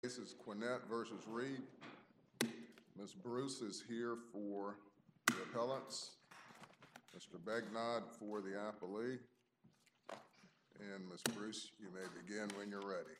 This is Quinnett versus Reed. Ms. Bruce is here for the appellants. Mr. Begnod for the appellee. And Ms. Bruce, you may begin when you're ready.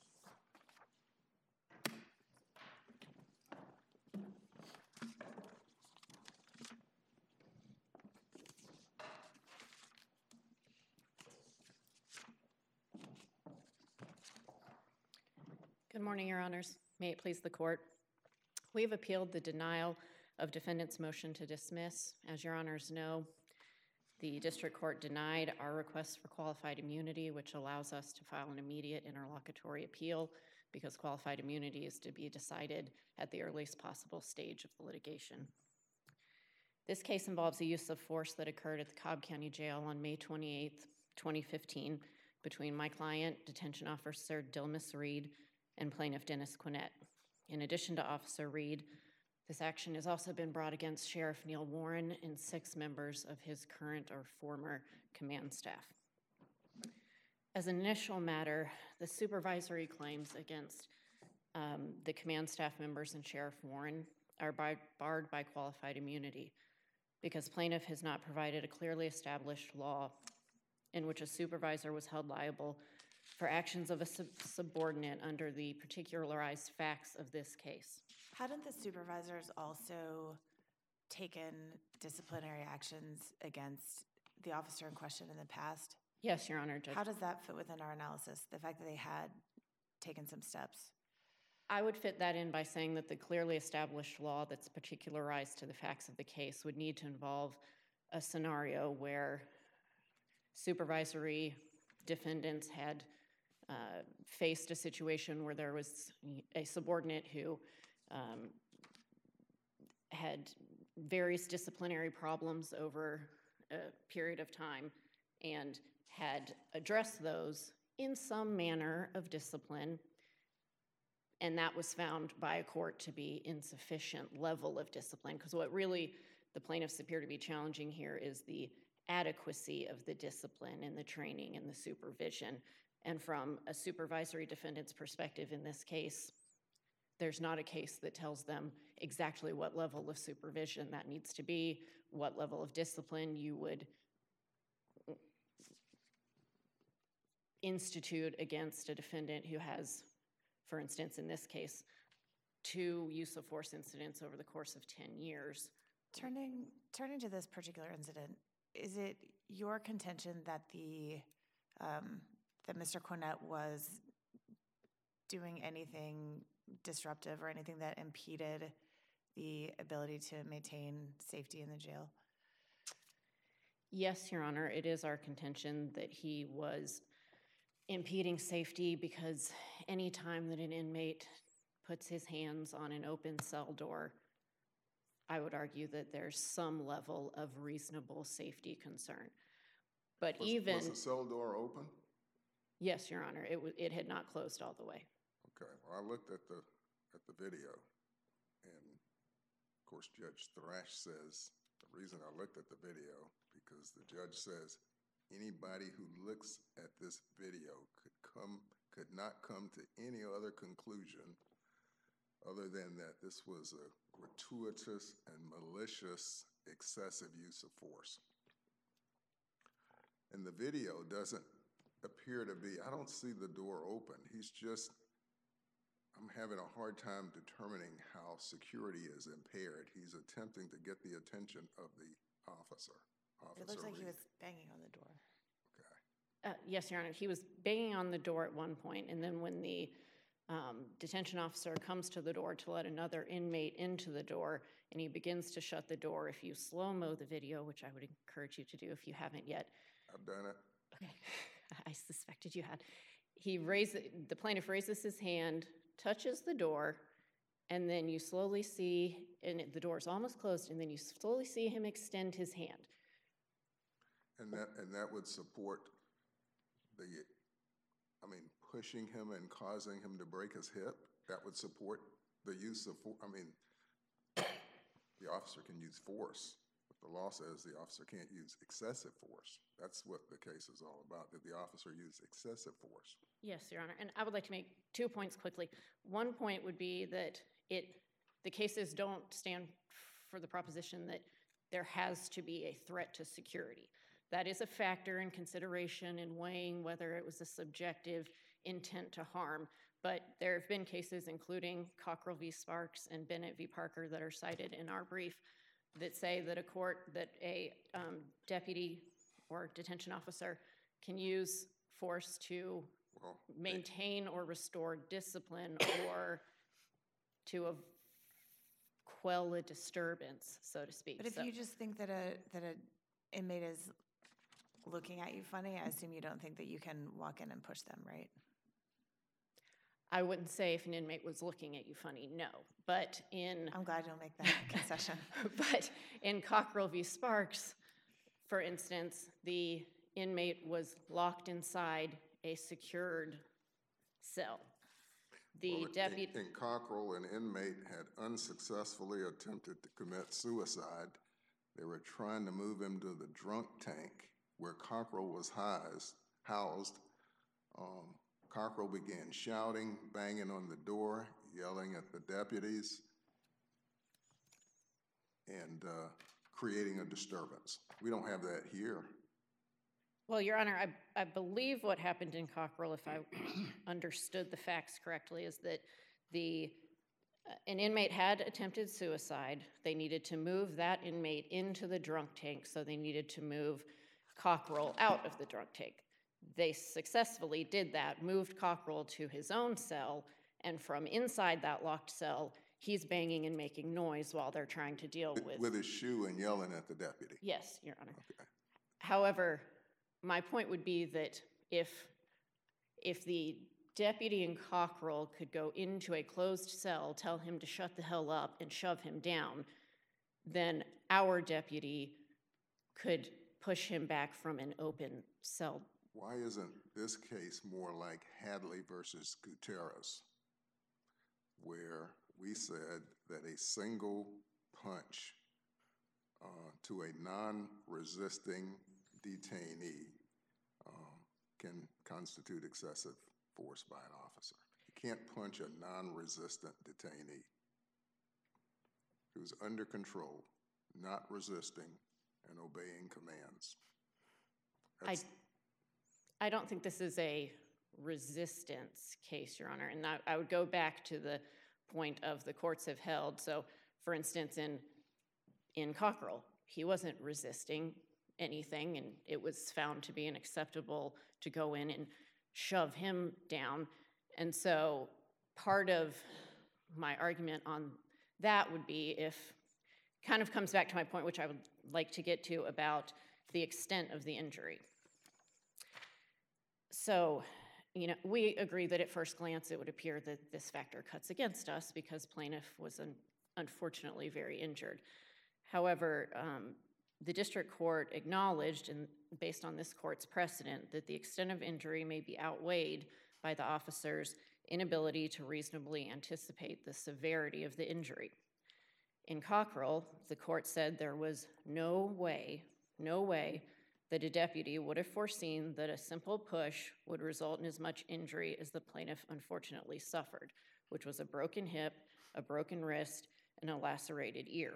Good morning, Your Honors. May it please the Court. We have appealed the denial of defendant's motion to dismiss. As Your Honors know, the District Court denied our request for qualified immunity, which allows us to file an immediate interlocutory appeal because qualified immunity is to be decided at the earliest possible stage of the litigation. This case involves a use of force that occurred at the Cobb County Jail on May 28, 2015, between my client, Detention Officer Dilmus Reed, and plaintiff Dennis Quinnett. In addition to Officer Reed, this action has also been brought against Sheriff Neil Warren and 6 members of his current or former command staff. As an initial matter, the supervisory claims against the command staff members and Sheriff Warren are barred by qualified immunity because plaintiff has not provided a clearly established law in which a supervisor was held liable for actions of a subordinate under the particularized facts of this case. Hadn't the supervisors also taken disciplinary actions against the officer in question in the past? Yes, Your Honor, Judge. How does that fit within our analysis, the fact that they had taken some steps? I would fit that in by saying that the clearly established law that's particularized to the facts of the case would need to involve a scenario where supervisory defendants had faced a situation where there was a subordinate who had various disciplinary problems over a period of time and had addressed those in some manner of discipline, and that was found by a court to be insufficient level of discipline, because what really the plaintiffs appear to be challenging here is the adequacy of the discipline and the training and the supervision. And from a supervisory defendant's perspective in this case, there's not a case that tells them exactly what level of supervision that needs to be, what level of discipline you would institute against a defendant who has, for instance, in this case, 2 use of force incidents over the course of 10 years. Turning to this particular incident, is it your contention that that Mr. Quinnett was doing anything disruptive or anything that impeded the ability to maintain safety in the jail? Yes, Your Honor, it is our contention that he was impeding safety because any time that an inmate puts his hands on an open cell door, I would argue that there's some level of reasonable safety concern. But Was the cell door open? Yes, Your Honor, it had not closed all the way. Okay, well, I looked at the video, and of course Judge Thrash says the reason I looked at the video because the judge says anybody who looks at this video could not come to any other conclusion other than that this was a gratuitous and malicious excessive use of force. And the video doesn't appear to be, I don't see the door open. I'm having a hard time determining how security is impaired. He's attempting to get the attention of the officer. It looks like he was banging on the door. Okay. Yes, Your Honor, he was banging on the door at one point, and then when the detention officer comes to the door to let another inmate into the door, and he begins to shut the door, if you slow-mo the video, which I would encourage you to do if you haven't yet. I've done it. Okay, I suspected you had. The plaintiff raises his hand, touches the door, and then you slowly see, and the door's almost closed, and then you slowly see him extend his hand. And that would support pushing him and causing him to break his hip? That would support the use of force? The officer can use force the law says the officer can't use excessive force. That's what the case is all about, that the officer use excessive force. Yes, Your Honor, and I would like to make 2 points quickly. One point would be that the cases don't stand for the proposition that there has to be a threat to security. That is a factor in consideration in weighing whether it was a subjective intent to harm. But there have been cases, including Cockrell v. Sparks and Bennett v. Parker, that are cited in our brief that say that a deputy or detention officer can use force to maintain or restore discipline or to quell a disturbance, so to speak. But if you just think that a inmate is looking at you funny, I assume you don't think that you can walk in and push them, right? I wouldn't say if an inmate was looking at you funny, no. But I'm glad you'll make that concession. But in Cockrell v. Sparks, for instance, the inmate was locked inside a secured cell. The deputy... In Cockrell, an inmate had unsuccessfully attempted to commit suicide. They were trying to move him to the drunk tank where Cockrell was housed. Cockrell began shouting, banging on the door, yelling at the deputies, and creating a disturbance. We don't have that here. Well, Your Honor, I believe what happened in Cockrell, if I understood the facts correctly, is that an inmate had attempted suicide. They needed to move that inmate into the drunk tank, so they needed to move Cockrell out of the drunk tank. They successfully did that, moved Cockrell to his own cell, and from inside that locked cell, he's banging and making noise while they're trying to deal with... With his shoe and yelling at the deputy. Yes, Your Honor. Okay. However, my point would be that if the deputy in Cockrell could go into a closed cell, tell him to shut the hell up and shove him down, then our deputy could push him back from an open cell. Why isn't this case more like Hadley versus Gutierrez, where we said that a single punch to a non-resisting detainee can constitute excessive force by an officer? You can't punch a non-resistant detainee who's under control, not resisting, and obeying commands. I don't think this is a resistance case, Your Honor, and I would go back to the point of the courts have held. So, for instance, in Cockrell, he wasn't resisting anything, and it was found to be unacceptable to go in and shove him down. And so part of my argument on that would be kind of comes back to my point, which I would like to get to about the extent of the injury. So, we agree that at first glance it would appear that this factor cuts against us because plaintiff was unfortunately very injured. However, the district court acknowledged, and based on this court's precedent, that the extent of injury may be outweighed by the officer's inability to reasonably anticipate the severity of the injury. In Cockrell, the court said there was no way that a deputy would have foreseen that a simple push would result in as much injury as the plaintiff unfortunately suffered, which was a broken hip, a broken wrist, and a lacerated ear.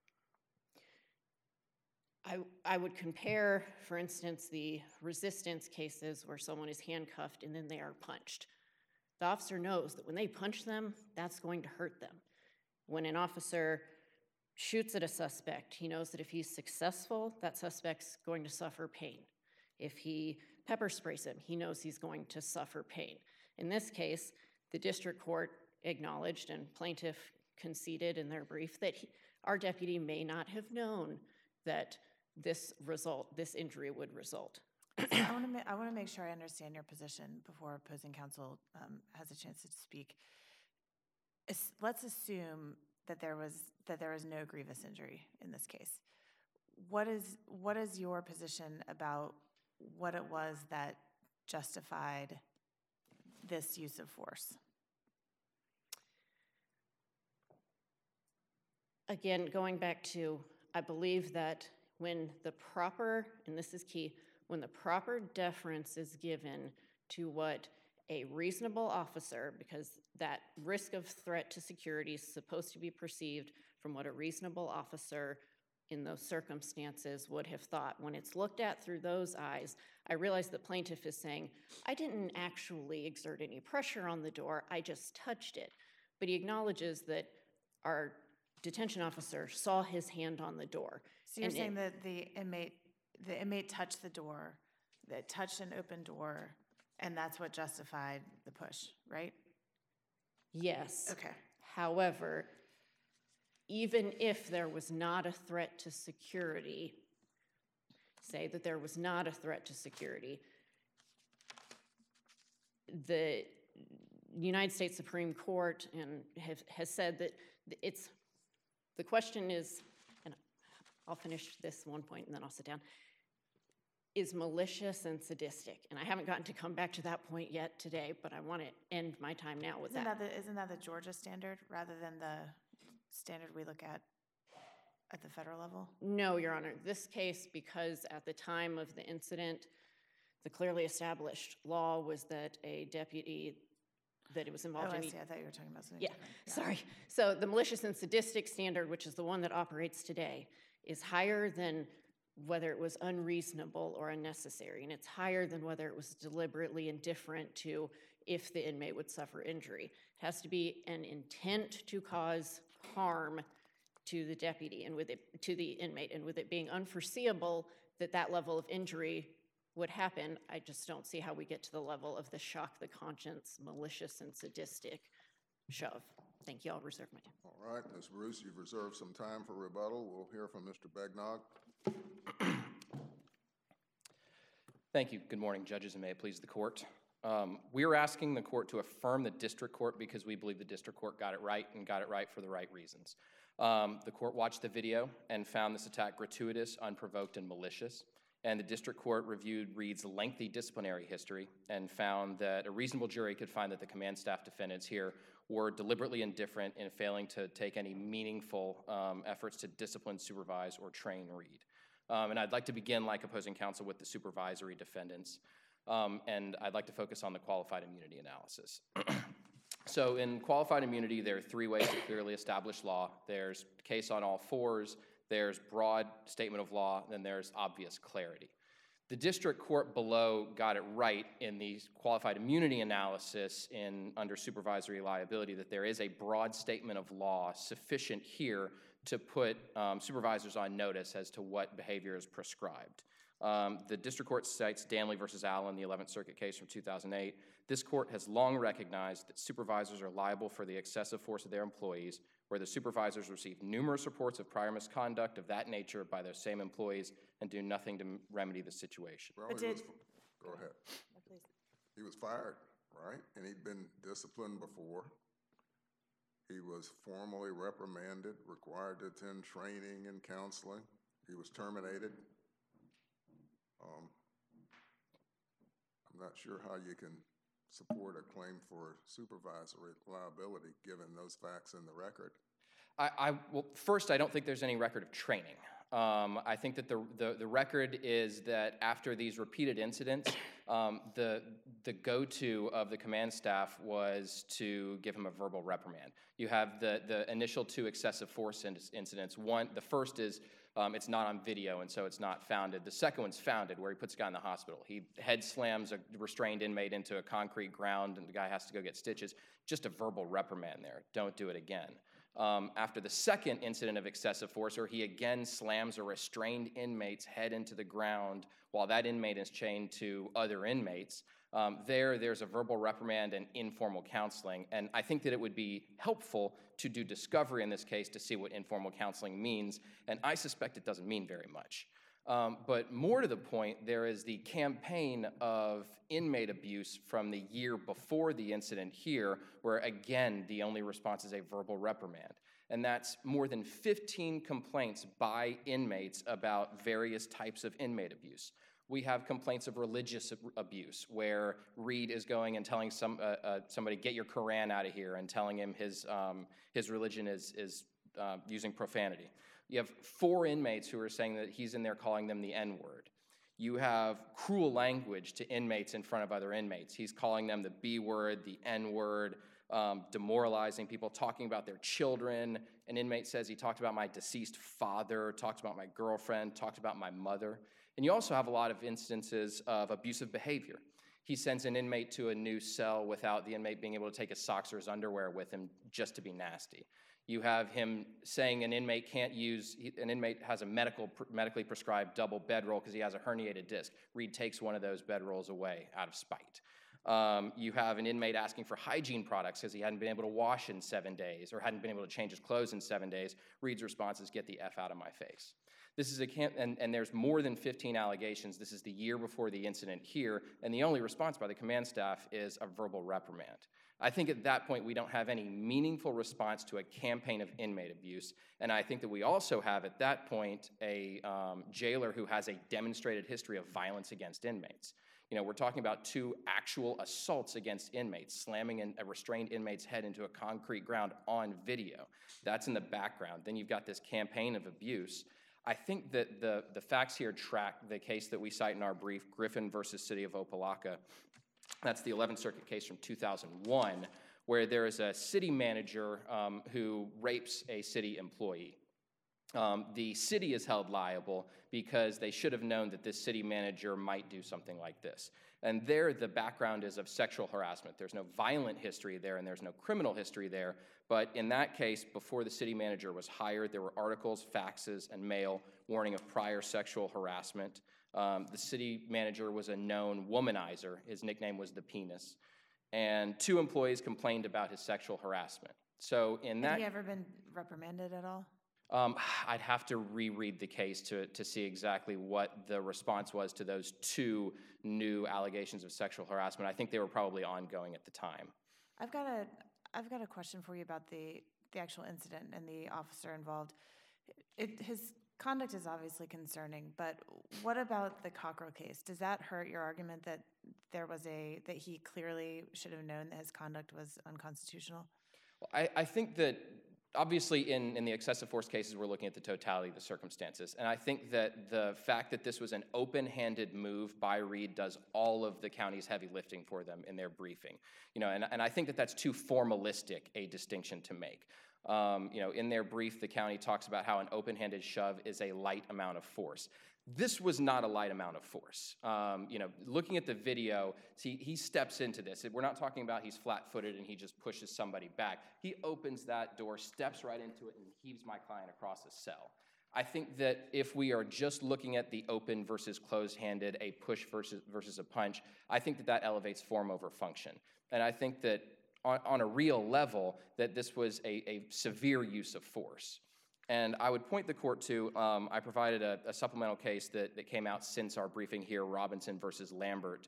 I would compare, for instance, the resistance cases where someone is handcuffed and then they are punched. The officer knows that when they punch them, that's going to hurt them. When an officer shoots at a suspect, he knows that if he's successful, that suspect's going to suffer pain. If he pepper sprays him, he knows he's going to suffer pain. In this case, the district court acknowledged and plaintiff conceded in their brief that our deputy may not have known that this injury would result. I want to make sure I understand your position before opposing counsel has a chance to speak. Let's assume that there was no grievous injury in this case. What is your position about what it was that justified this use of force? Again, going back to I believe that when the proper, and this is key, when the proper deference is given to what a reasonable officer, because that risk of threat to security is supposed to be perceived from what a reasonable officer in those circumstances would have thought. When it's looked at through those eyes, I realize the plaintiff is saying, I didn't actually exert any pressure on the door, I just touched it. But he acknowledges that our detention officer saw his hand on the door. So you're saying that the inmate touched the door, that touched an open door, and that's what justified the push, right? Yes. Okay. However, even if there was not a threat to security, say that there was not a threat to security, the United States Supreme Court has said that the question is, and I'll finish this one point and then I'll sit down, is malicious and sadistic. And I haven't gotten to come back to that point yet today, but I want to end my time now with that. Isn't that the Georgia standard rather than the standard we look at the federal level? No, Your Honor. This case, because at the time of the incident, the clearly established law was that a deputy that it was involved in. I see. I thought you were talking about something different. Sorry. So the malicious and sadistic standard, which is the one that operates today, is higher than whether it was unreasonable or unnecessary, and it's higher than whether it was deliberately indifferent to if the inmate would suffer injury. It has to be an intent to cause harm to the deputy and to the inmate, and with it being unforeseeable that that level of injury would happen, I just don't see how we get to the level of the shock the conscience, malicious and sadistic shove. Thank you. I'll reserve my time. All right, Ms. Bruce, you've reserved some time for rebuttal. We'll hear from Mr. Begnaud. Thank you. Good morning, judges, and may it please the court. We are asking the court to affirm the district court because we believe the district court got it right and got it right for the right reasons. The court watched the video and found this attack gratuitous, unprovoked, and malicious. And the district court reviewed Reed's lengthy disciplinary history and found that a reasonable jury could find that the command staff defendants here were deliberately indifferent in failing to take any meaningful efforts to discipline, supervise, or train Reed. And I'd like to begin, like opposing counsel, with the supervisory defendants. And I'd like to focus on the qualified immunity analysis. So in qualified immunity, there are three ways to clearly establish law. There's case on all fours, there's broad statement of law, then there's obvious clarity. The district court below got it right in the qualified immunity analysis under supervisory liability that there is a broad statement of law sufficient here to put supervisors on notice as to what behavior is prescribed. The district court cites Danley versus Allen, the 11th Circuit case from 2008. This court has long recognized that supervisors are liable for the excessive force of their employees, where the supervisors receive numerous reports of prior misconduct of that nature by those same employees and do nothing to remedy the situation. Well, go ahead. No, please. He was fired, right? And he'd been disciplined before. He was formally reprimanded, required to attend training and counseling. He was terminated. I'm not sure how you can support a claim for supervisory liability given those facts in the record. Well, first, I don't think there's any record of training. I think that the record is that after these repeated incidents, the go-to of the command staff was to give him a verbal reprimand. You have the initial two excessive force incidents. The first is it's not on video, and so it's not founded. The second one's founded, where he puts a guy in the hospital. He head slams a restrained inmate into a concrete ground, and the guy has to go get stitches. Just a verbal reprimand there. Don't do it again. After the second incident of excessive force, where he again slams a restrained inmate's head into the ground while that inmate is chained to other inmates, there's a verbal reprimand and informal counseling. And I think that it would be helpful to do discovery in this case to see what informal counseling means, and I suspect it doesn't mean very much. But more to the point, there is the campaign of inmate abuse from the year before the incident here, where again, the only response is a verbal reprimand. And that's more than 15 complaints by inmates about various types of inmate abuse. We have complaints of religious abuse, where Reed is going and telling somebody, get your Quran out of here, and telling him his religion is using profanity. You have 4 inmates who are saying that he's in there calling them the N-word. You have cruel language to inmates in front of other inmates. He's calling them the B-word, the N-word, demoralizing people, talking about their children. An inmate says he talked about my deceased father, talked about my girlfriend, talked about my mother. And you also have a lot of instances of abusive behavior. He sends an inmate to a new cell without the inmate being able to take his socks or his underwear with him just to be nasty. You have him saying an inmate has a medically prescribed double bedroll because he has a herniated disc. Reed takes one of those bedrolls away out of spite. You have an inmate asking for hygiene products because he hadn't been able to wash in 7 days or hadn't been able to change his clothes in 7 days. Reed's response is, "Get the F out of my face." This is and there's more than 15 allegations. This is the year before the incident here, and the only response by the command staff is a verbal reprimand. I think at that point we don't have any meaningful response to a campaign of inmate abuse, and I think that we also have at that point a jailer who has a demonstrated history of violence against inmates. You know, we're talking about 2 actual assaults against inmates, slamming a restrained inmate's head into a concrete ground on video. That's in the background. Then you've got this campaign of abuse. I think that the facts here track the case that we cite in our brief, Griffin versus City of Opelika. That's the 11th Circuit case from 2001, where there is a city manager who rapes a city employee. The city is held liable because they should have known that this city manager might do something like this. And there, the background is of sexual harassment. There's no violent history there, and there's no criminal history there. But in that case, before the city manager was hired, there were articles, faxes, and mail warning of prior sexual harassment. The city manager was a known womanizer. His nickname was the Penis. And 2 employees complained about his sexual harassment. So in that... Have he ever been reprimanded at all? I'd have to reread the case to see exactly what the response was to those 2 new allegations of sexual harassment. I think they were probably ongoing at the time. I've got a question for you about the actual incident and the officer involved. His conduct is obviously concerning, but what about the Cockrell case? Does that hurt your argument that that he clearly should have known that his conduct was unconstitutional? Well, I think that obviously in the excessive force cases, we're looking at the totality of the circumstances. And I think that the fact that this was an open-handed move by Reed does all of the county's heavy lifting for them in their briefing. You know, and I think that that's too formalistic a distinction to make. You know, in their brief, the county talks about how an open-handed shove is a light amount of force. This was not a light amount of force. You know, looking at the video, see, he steps into this. We're not talking about he's flat-footed and he just pushes somebody back. He opens that door, steps right into it, and heaves my client across a cell. I think that if we are just looking at the open versus closed-handed, a push versus a punch, I think that that elevates form over function. And I think that on a real level, that this was a severe use of force. And I would point the court to, I provided a supplemental case that came out since our briefing here, Robinson versus Lambert,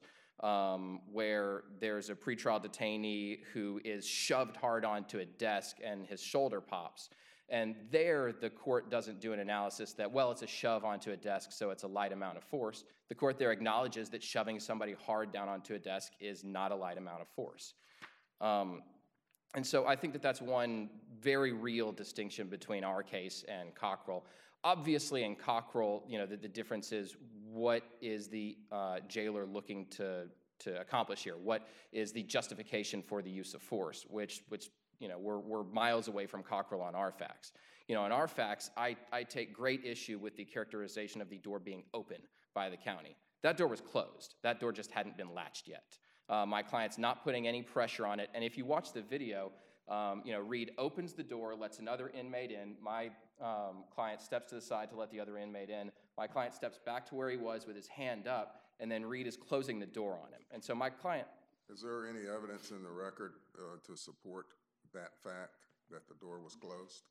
where there's a pretrial detainee who is shoved hard onto a desk and his shoulder pops. And there, the court doesn't do an analysis that, well, it's a shove onto a desk, so it's a light amount of force. The court there acknowledges that shoving somebody hard down onto a desk is not a light amount of force. And so I think that that's one very real distinction between our case and Cockrell. Obviously, in Cockrell, you know, the difference is what is the jailer looking to accomplish here? What is the justification for the use of force, which you know, we're miles away from Cockrell on our facts. You know, on our facts, I take great issue with the characterization of the door being open by the county. That door was closed. That door just hadn't been latched yet. My client's not putting any pressure on it. And if you watch the video, you know, Reed opens the door, lets another inmate in. My client steps to the side to let the other inmate in. My client steps back to where he was with his hand up, and then Reed is closing the door on him. And so my client... Is there any evidence in the record to support that fact, that the door was closed?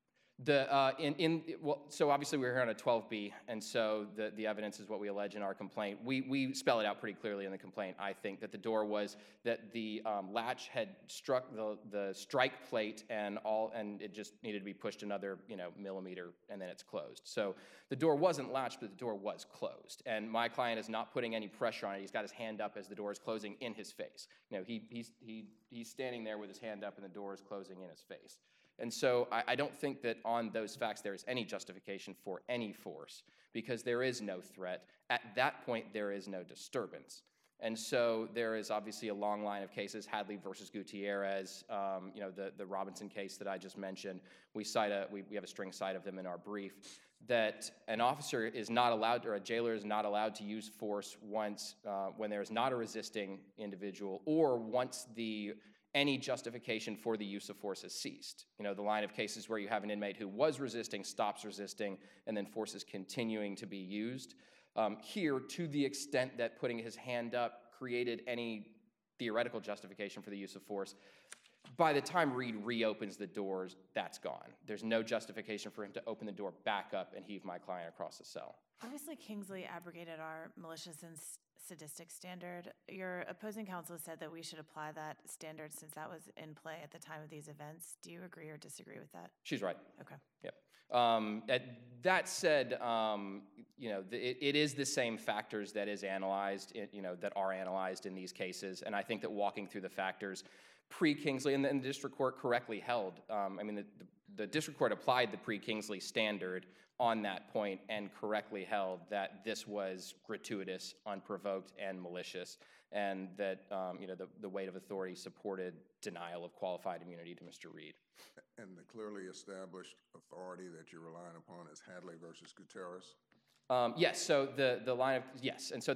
So obviously we're here on a 12B, and so the evidence is what we allege in our complaint. We spell it out pretty clearly in the complaint. I think that the door was, that the latch had struck the strike plate and it just needed to be pushed another, you know, millimeter, and then it's closed. So the door wasn't latched, but the door was closed. And my client is not putting any pressure on it. He's got his hand up as the door is closing in his face. You know, he's standing there with his hand up and the door is closing in his face. And so I don't think that on those facts there is any justification for any force because there is no threat. At that point, there is no disturbance. And so there is obviously a long line of cases, Hadley versus Gutierrez, the Robinson case that I just mentioned. We have a string cite of them in our brief, that an officer is not allowed, or a jailer is not allowed to use force once when there is not a resisting individual or once any justification for the use of force has ceased. The line of cases where you have an inmate who was resisting, stops resisting, and then force is continuing to be used. Here, to the extent that putting his hand up created any theoretical justification for the use of force, by the time Reed reopens the doors, that's gone. There's no justification for him to open the door back up and heave my client across the cell. Obviously, Kingsley abrogated our malicious and sadistic standard. Your opposing counsel said that we should apply that standard since that was in play at the time of these events. Do you agree or disagree with that? She's right. Okay. Yep. That said, it is the same factors that is analyzed, that are analyzed in these cases, and I think that walking through the factors pre-Kingsley, and the district court correctly held, the district court applied the pre-Kingsley standard on that point and correctly held that this was gratuitous, unprovoked, and malicious, and that the weight of authority supported denial of qualified immunity to Mr. Reed. And the clearly established authority that you're relying upon is Hadley versus Gutierrez? Yes, so the line of, yes, and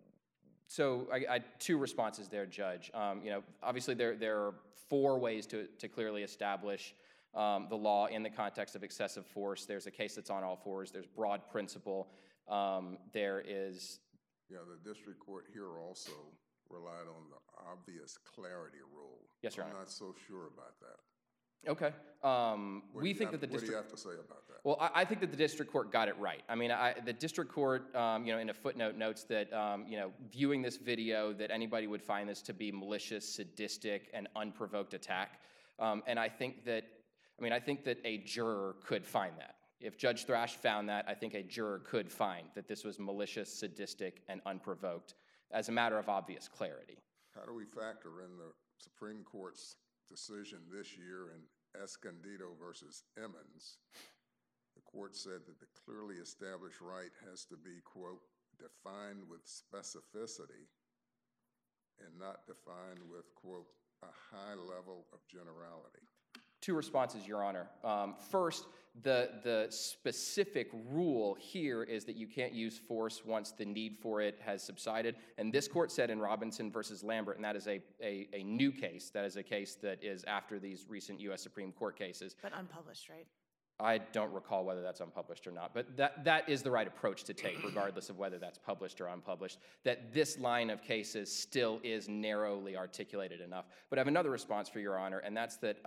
so I two responses there, Judge. Obviously there are four ways to clearly establish the law in the context of excessive force. There's a case that's on all fours. There's broad principle. There is... Yeah, the district court here also relied on the obvious clarity rule. Yes, Your Honor. I'm not so sure about that. Okay. What do you have to say about that? Well, I think that the district court got it right. I mean, the district court, in a footnote notes that, viewing this video, that anybody would find this to be malicious, sadistic, and unprovoked attack. And I think that a juror could find that. If Judge Thrash found that, I think a juror could find that this was malicious, sadistic, and unprovoked as a matter of obvious clarity. How do we factor in the Supreme Court's decision this year in Escondido versus Emmons? The court said that the clearly established right has to be, quote, defined with specificity and not defined with, quote, a high level of generality. Two responses, Your Honor. First, the specific rule here is that you can't use force once the need for it has subsided. And this court said in Robinson versus Lambert, and that is a new case. That is a case that is after these recent U.S. Supreme Court cases. But unpublished, right? I don't recall whether that's unpublished or not, but that is the right approach to take, regardless of whether that's published or unpublished, that this line of cases still is narrowly articulated enough. But I have another response for Your Honor, and that's that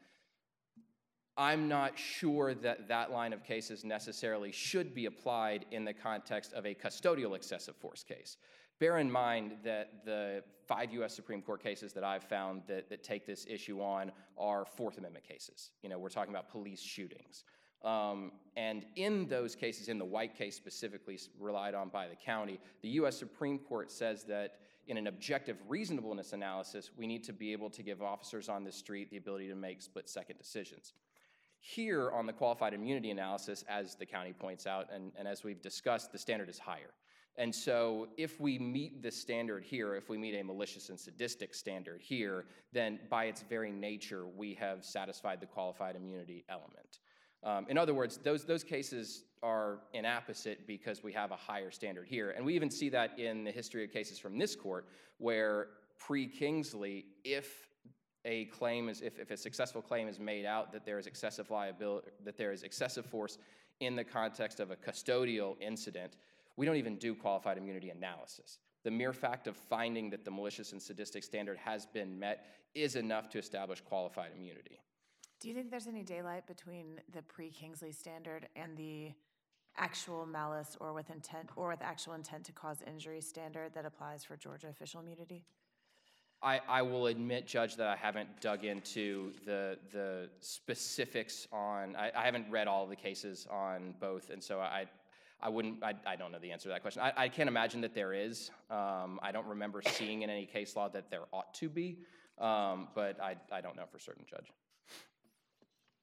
I'm not sure that line of cases necessarily should be applied in the context of a custodial excessive force case. Bear in mind that the 5 U.S. Supreme Court cases that I've found that take this issue on are Fourth Amendment cases. We're talking about police shootings. And in those cases, in the White case specifically relied on by the county, the U.S. Supreme Court says that in an objective reasonableness analysis, we need to be able to give officers on the street the ability to make split-second decisions. Here on the qualified immunity analysis, as the county points out, and as we've discussed, the standard is higher. And so if we meet the standard here, if we meet a malicious and sadistic standard here, then by its very nature, we have satisfied the qualified immunity element. In other words, those cases are inapposite because we have a higher standard here. And we even see that in the history of cases from this court, where pre-Kingsley, if a successful claim is made out that there is excessive liability, that there is excessive force in the context of a custodial incident, we don't even do qualified immunity analysis. The mere fact of finding that the malicious and sadistic standard has been met is enough to establish qualified immunity. Do you think there's any daylight between the pre-Kingsley standard and the actual malice or with actual intent to cause injury standard that applies for Georgia official immunity? I will admit, Judge, that I haven't dug into the specifics on, I haven't read all of the cases on both, and so I don't know the answer to that question. I can't imagine that there is. I don't remember seeing in any case law that there ought to be, but I don't know for certain, Judge.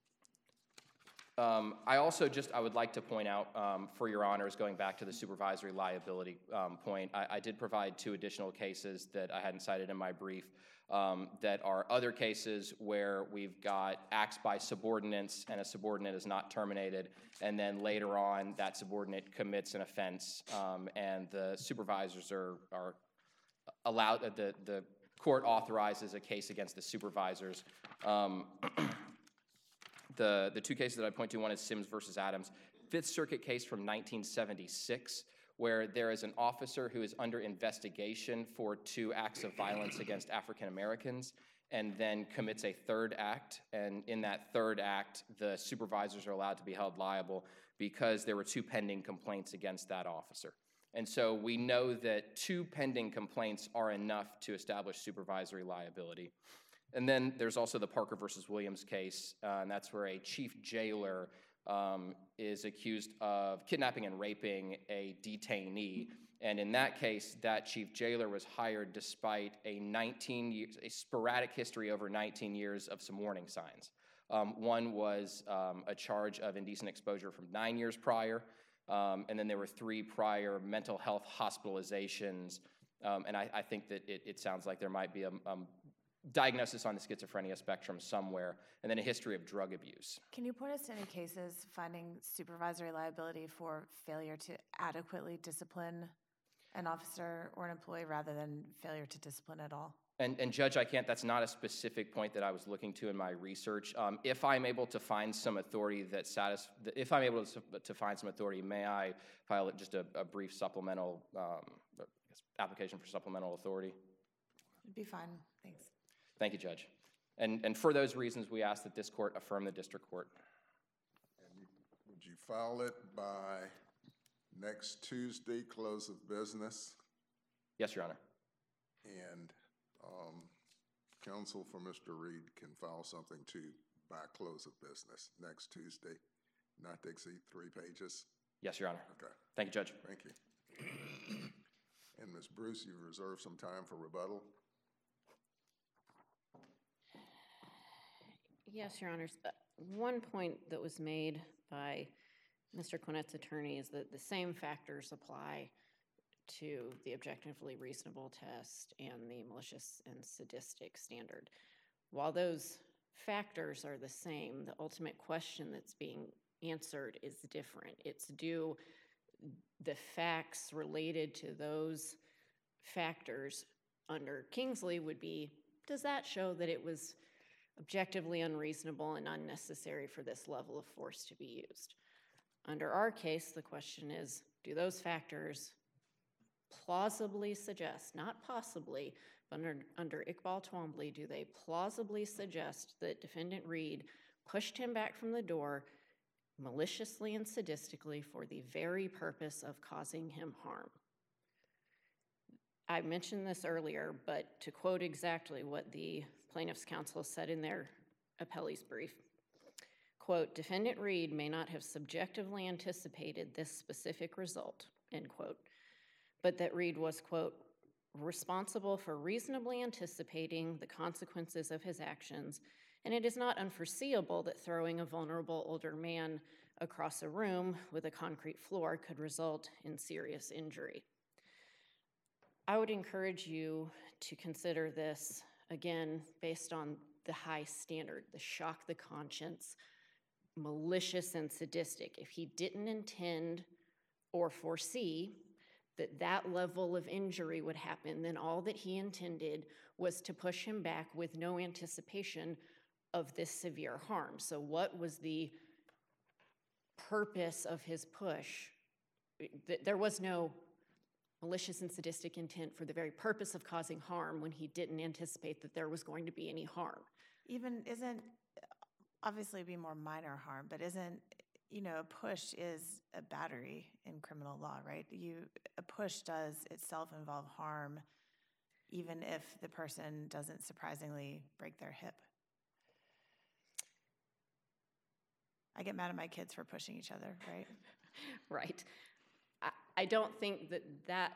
I would like to point out, for your honors, going back to the supervisory liability point, I did provide 2 additional cases that I hadn't cited in my brief that are other cases where we've got acts by subordinates and a subordinate is not terminated, and then later on that subordinate commits an offense and the supervisors are allowed, the court authorizes a case against the supervisors. The 2 cases that I point to, one is Sims versus Adams, Fifth Circuit case from 1976, where there is an officer who is under investigation for 2 acts of violence against African Americans and then commits a 3rd act. And in that 3rd act, the supervisors are allowed to be held liable because there were 2 pending complaints against that officer. And so we know that 2 pending complaints are enough to establish supervisory liability. And then there's also the Parker versus Williams case, and that's where a chief jailer is accused of kidnapping and raping a detainee. And in that case, that chief jailer was hired despite a sporadic history over 19 years of some warning signs. One was a charge of indecent exposure from 9 years prior, and then there were 3 prior mental health hospitalizations. And I think that it sounds like there might be a diagnosis on the schizophrenia spectrum somewhere, and then a history of drug abuse. Can you point us to any cases finding supervisory liability for failure to adequately discipline an officer or an employee rather than failure to discipline at all? And Judge, I can't, that's not a specific point that I was looking to in my research. If I'm able to find some authority that if I'm able to find some authority, may I file just a brief supplemental, application for supplemental authority? It'd be fine, thanks. Thank you, Judge. And for those reasons, we ask that this court affirm the district court. And would you file it by next Tuesday, close of business? Yes, Your Honor. And counsel for Mr. Reed can file something too by close of business next Tuesday, not to exceed 3 pages? Yes, Your Honor. Okay. Thank you, Judge. Thank you. And Ms. Bruce, you've reserved some time for rebuttal? Yes, Your Honors. One point that was made by Mr. Quinnett's attorney is that the same factors apply to the objectively reasonable test and the malicious and sadistic standard. While those factors are the same, the ultimate question that's being answered is different. It's do the facts related to those factors under Kingsley would be, does that show that it was objectively unreasonable and unnecessary for this level of force to be used? Under our case, the question is, do those factors plausibly suggest, not possibly, but under Iqbal Twombly, do they plausibly suggest that Defendant Reed pushed him back from the door maliciously and sadistically for the very purpose of causing him harm? I mentioned this earlier, but to quote exactly what the plaintiff's counsel said in their appellee's brief, quote, Defendant Reed may not have subjectively anticipated this specific result, end quote, but that Reed was, quote, responsible for reasonably anticipating the consequences of his actions, and it is not unforeseeable that throwing a vulnerable older man across a room with a concrete floor could result in serious injury. I would encourage you to consider this, again, based on the high standard, the shock the conscience, malicious and sadistic. If he didn't intend or foresee that that level of injury would happen, then all that he intended was to push him back with no anticipation of this severe harm. So what was the purpose of his push? There was no malicious and sadistic intent for the very purpose of causing harm when he didn't anticipate that there was going to be any harm. Even isn't, obviously it'd be more minor harm, but isn't, you know, a push is a battery in criminal law, right? A push does itself involve harm, even if the person doesn't surprisingly break their hip. I get mad at my kids for pushing each other, right? Right. I don't think that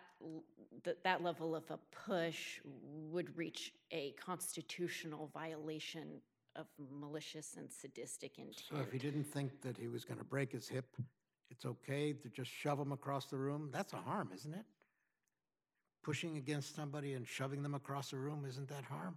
level of a push would reach a constitutional violation of malicious and sadistic intent. So if he didn't think that he was going to break his hip, it's okay to just shove him across the room? That's a harm, isn't it? Pushing against somebody and shoving them across the room, isn't that harm?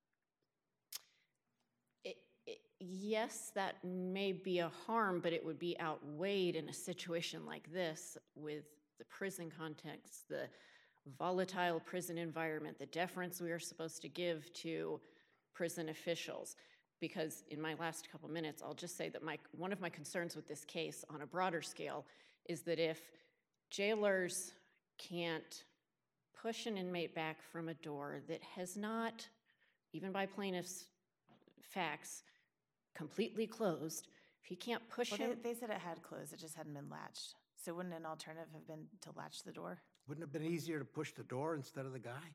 Yes, that may be a harm, but it would be outweighed in a situation like this with the prison context, the volatile prison environment, the deference we are supposed to give to prison officials. Because in my last couple minutes, I'll just say that one of my concerns with this case on a broader scale is that if jailers can't push an inmate back from a door that has not, even by plaintiff's facts, completely closed, if you can't push him... They said it had closed, it just hadn't been latched. So wouldn't an alternative have been to latch the door? Wouldn't it have been easier to push the door instead of the guy?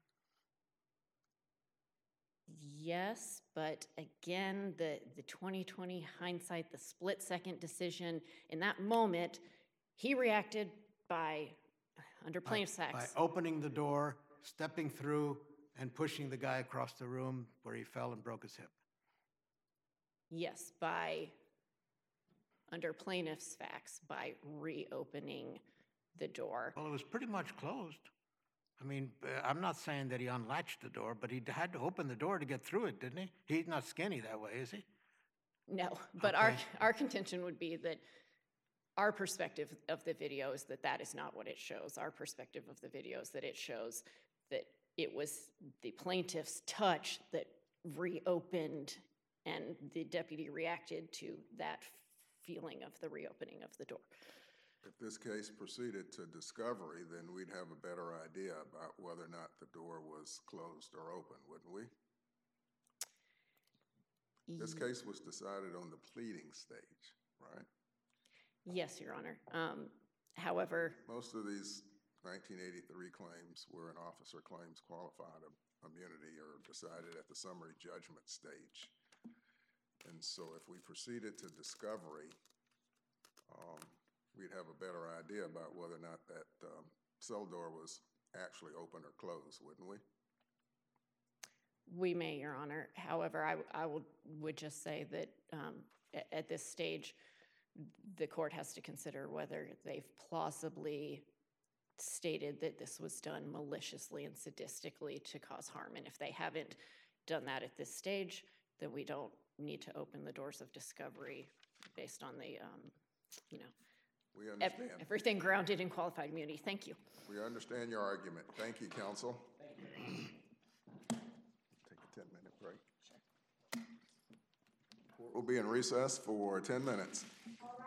Yes, but again, the 2020 hindsight, the split-second decision, in that moment, he reacted by, under plaintiff's facts... By opening the door, stepping through, and pushing the guy across the room where he fell and broke his hip. Yes, by, under plaintiff's facts, by reopening the door. Well, it was pretty much closed. I mean, I'm not saying that he unlatched the door, but he had to open the door to get through it, didn't he? He's not skinny that way, is he? No, but Okay. our contention would be that our perspective of the video is that that is not what it shows. Our perspective of the video is that it shows that it was the plaintiff's touch that reopened, and the deputy reacted to that feeling of the reopening of the door. If this case proceeded to discovery, then we'd have a better idea about whether or not the door was closed or open, wouldn't we? This case was decided on the pleading stage, right? Yes, Your Honor. However, Most of these 1983 claims were in officer claims qualified immunity or decided at the summary judgment stage. And so if we proceeded to discovery, we'd have a better idea about whether or not that cell door was actually open or closed, wouldn't we? we may, Your Honor. However, I would just say that at this stage, the court has to consider whether they've plausibly stated that this was done maliciously and sadistically to cause harm. And if they haven't done that at this stage, then we don't need to open the doors of discovery based on the, We understand. everything grounded in qualified immunity. Thank you. We understand your argument. Thank you, counsel. Take a 10-minute break. Court will be in recess for 10 minutes.